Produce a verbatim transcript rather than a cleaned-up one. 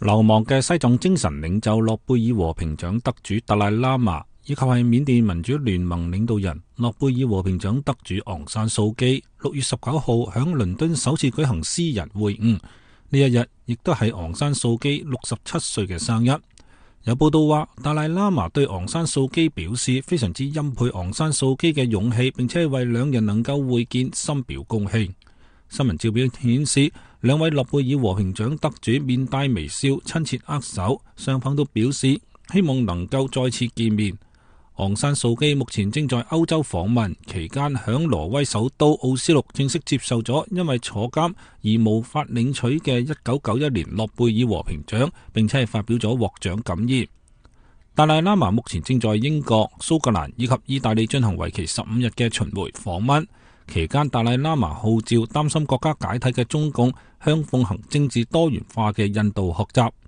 流亡嘅西藏精神領袖諾貝爾和平獎得主達賴喇嘛，以及係緬甸民主聯盟領導人諾貝爾和平獎得主昂山素基，六月十九號響倫敦首次舉行私人會晤。呢一日亦都係昂山素基六十七歲嘅生日。有報道話，達賴喇嘛對昂山素基表示非常之欽佩昂山素基嘅勇氣，並且為兩人能夠會見深表恭喜。新聞照片顯示，兩位諾貝爾和平獎得主面帶微笑，親切握手，雙方都表示希望能夠再次見面。昂山素基目前正在歐洲訪問，期間響挪威首都奧斯陸正式接受咗因為坐監而無法領取嘅一九九一年諾貝爾和平獎，並且係發表咗獲獎感言。達賴喇嘛目前正在英國、蘇格蘭以及意大利進行為期十五日嘅巡迴訪問。期間，達賴喇嘛號召擔心國家解體嘅中共向奉行政治多元化嘅印度學習。